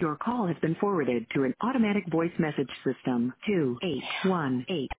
Your call has been forwarded to an automatic voice message system. 2818